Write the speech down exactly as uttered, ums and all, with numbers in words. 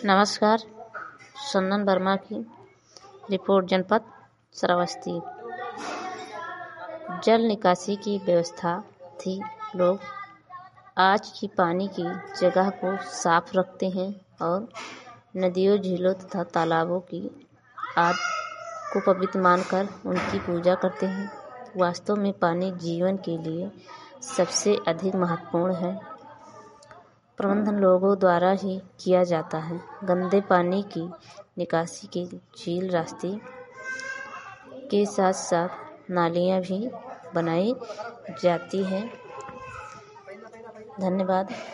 नमस्कार। चंदन वर्मा की रिपोर्ट। जनपद श्रावस्ती। जल निकासी की व्यवस्था थी। लोग आज की पानी की जगह को साफ रखते हैं और नदियों, झीलों तथा तालाबों की आद को पवित्र मानकर उनकी पूजा करते हैं। वास्तव में पानी जीवन के लिए सबसे अधिक महत्वपूर्ण है। प्रबंधन लोगों द्वारा ही किया जाता है। गंदे पानी की निकासी के झील, रास्ते के साथ साथ नालियाँ भी बनाई जाती हैं। धन्यवाद।